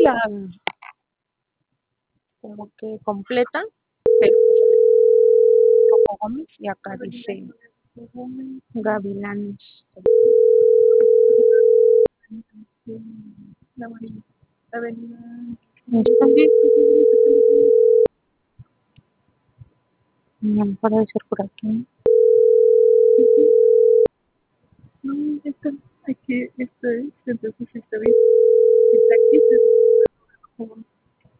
la como que completa, pero pues Rojo Gómez y acá dice Gavilanes. La avenida. Está bien. No puede ser por aquí. No, está aquí, entonces está bien. Está aquí,